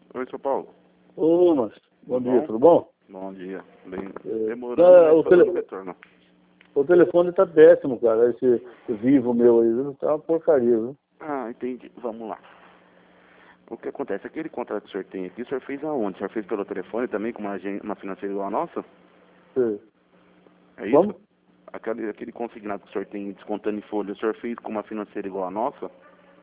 Oi, São Paulo. Ô, mas bom dia, tudo bom? Bom dia. Bem, É, demorando, mas fazendo retorno. O telefone tá péssimo, cara. Esse Vivo meu aí, viu? Tá uma porcaria, viu? Ah, entendi. Vamos lá. O que acontece? Aquele contrato que o senhor tem aqui, o senhor fez aonde? O senhor fez pelo telefone também, com uma financeira igual a nossa? É. É isso? Vamos? Aquele consignado que o senhor tem descontando em folha, o senhor fez com uma financeira igual a nossa?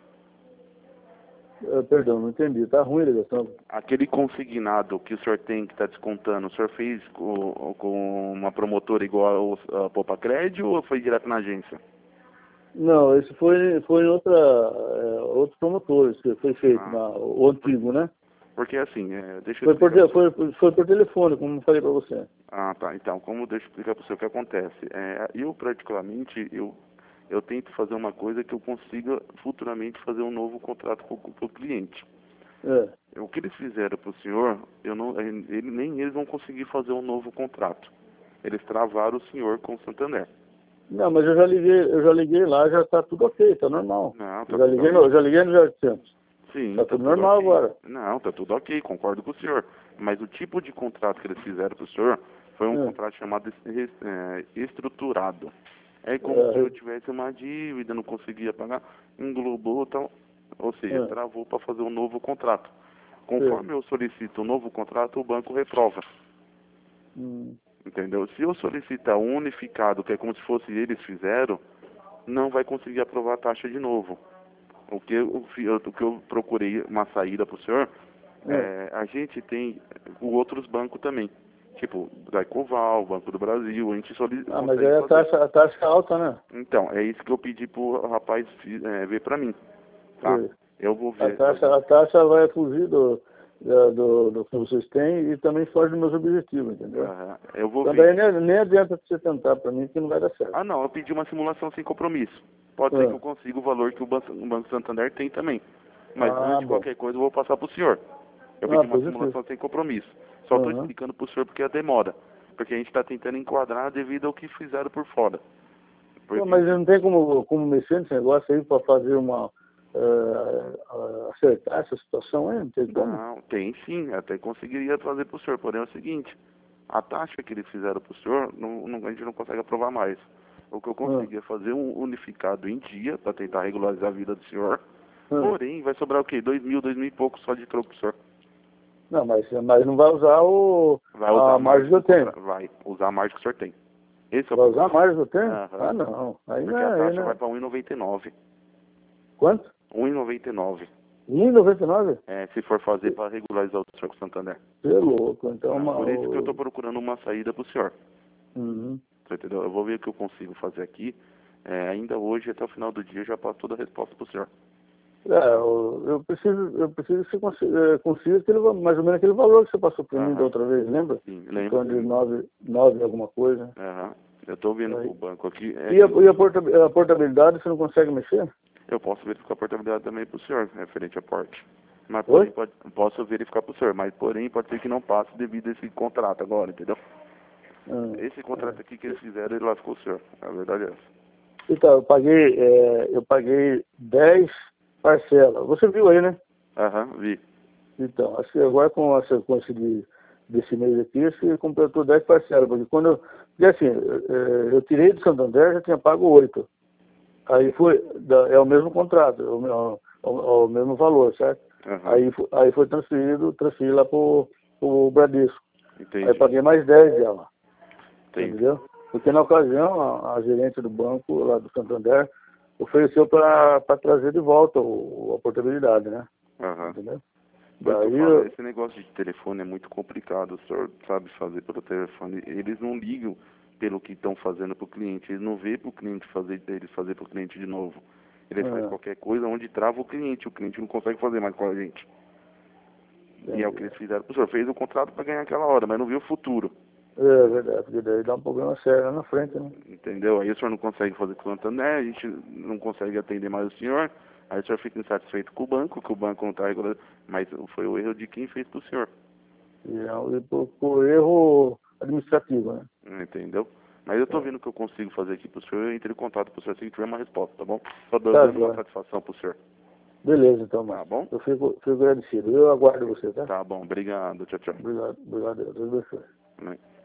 Perdão, não entendi. Tá ruim a ligação. Aquele consignado que o senhor tem que está descontando, o senhor fez com uma promotora igual a Poupa Crédito ou foi direto na agência? Não, esse foi em outro promotor, esse foi feito, o antigo, né? Porque assim, deixa eu explicar. Foi por telefone, como eu falei pra você. Ah, tá. Então, deixa eu explicar para você o que acontece. Eu, particularmente, eu tento fazer uma coisa que eu consiga futuramente fazer um novo contrato com o cliente. É. O que eles fizeram para o senhor, nem eles vão conseguir fazer um novo contrato. Eles travaram o senhor com o Santander. Não, mas eu já liguei lá, já tá tudo ok, tá normal. Não, tá Eu já liguei no 0800. Sim, Tá tudo normal ok. agora. Não, tá tudo ok, concordo com o senhor. Mas o tipo de contrato que eles fizeram para o senhor foi um contrato chamado estruturado. É como se eu tivesse uma dívida, não conseguia pagar, englobou tal, ou seja, travou para fazer um novo contrato. Conforme eu solicito um novo contrato, o banco reprova. Entendeu? Se eu solicitar um unificado, que é como se fosse eles fizeram, não vai conseguir aprovar a taxa de novo. O que eu procurei uma saída para o senhor, a gente tem outros bancos também. Tipo, da Ecoval, Banco do Brasil, a gente solicita. Mas aí a taxa é alta, né? Então, é isso que eu pedi pro rapaz ver pra mim. Tá? Eu vou ver. A taxa vai fugir do que vocês têm e também foge dos meus objetivos, entendeu? Eu vou então ver. daí nem adianta você tentar pra mim que não vai dar certo. Ah, não, eu pedi uma simulação sem compromisso. Pode ser que eu consiga o valor que o Banco Santander tem também. Mas antes de qualquer coisa eu vou passar pro senhor. Eu pedi uma simulação sem compromisso. Só estou explicando pro senhor porque a demora. Porque a gente está tentando enquadrar devido ao que fizeram por fora. Mas não tem como mexer nesse negócio aí para fazer acertar essa situação aí? Não tem como? Não, tem sim. Até conseguiria fazer pro senhor. Porém é o seguinte, a taxa que eles fizeram pro senhor, a gente não consegue aprovar mais. O que eu consegui é fazer um unificado em dia para tentar regularizar a vida do senhor. Porém, vai sobrar o quê? 2.000 e pouco só de troco pro senhor. Não, mas não vai usar a margem que eu tenho. Vai usar a margem que o senhor tem. Esse é o vai usar a margem que eu tenho? Ah, não. Aí porque a taxa vai para 1,99. Quanto? 1,99. 1,99? Se for fazer para regularizar o senhor com o Santander. Você é louco. Então, por isso que eu estou procurando uma saída para o senhor. Você entendeu? Eu vou ver o que eu consigo fazer aqui. Ainda hoje, até o final do dia, eu já passo toda a resposta para o senhor. Eu preciso que você consiga mais ou menos aquele valor que você passou para mim da outra vez, lembra? Sim, lembro. Então, de 9 alguma coisa. Eu estou vendo o banco aqui. E a portabilidade você não consegue mexer? Eu posso verificar a portabilidade também para o senhor, referente a porte. Mas posso verificar para o senhor, mas porém pode ser que não passe devido a esse contrato agora, entendeu? Esse contrato aqui que eles fizeram, ele lascou o senhor. A verdade é essa. Então, eu paguei 10 parcelas. Você viu aí, né? Vi. Então, acho que agora com a sequência desse mês aqui, você completou 10 parcelas. Porque porque assim, eu tirei do Santander, já tinha pago 8. Aí é o mesmo contrato, é o mesmo valor, certo? Aí foi transferi lá pro Bradesco. Entendi. Aí paguei mais 10 dela. Entendi. Entendeu? Porque na ocasião, a gerente do banco, lá do Santander, ofereceu para trazer de volta a portabilidade, né? Entendeu? Esse negócio de telefone é muito complicado. O senhor sabe fazer pelo telefone. Eles não ligam pelo que estão fazendo para o cliente. Eles não vê para o cliente eles fazer para o cliente de novo. Eles fazem qualquer coisa onde trava o cliente. O cliente não consegue fazer mais com a gente. E é o que eles fizeram. O senhor fez o contrato para ganhar aquela hora, mas não viu o futuro. É verdade, porque daí dá um problema sério lá na frente, né? Entendeu? Aí o senhor não consegue fazer com o Santander, a gente não consegue atender mais o senhor. Aí o senhor fica insatisfeito com o banco, que o banco não está regulando. Mas foi o erro de quem fez para o senhor. E por erro administrativo, né? Entendeu? Mas eu estou vendo o que eu consigo fazer aqui para o senhor. Eu entrei em contato para o senhor assim que tiver uma resposta, tá bom? Só dando uma satisfação para o senhor. Beleza, então, Tá Márcio. bom? Eu fico agradecido. Eu aguardo você, tá? Tá bom, obrigado. Tchau, tchau. Obrigado, Deus abençoe. Amém.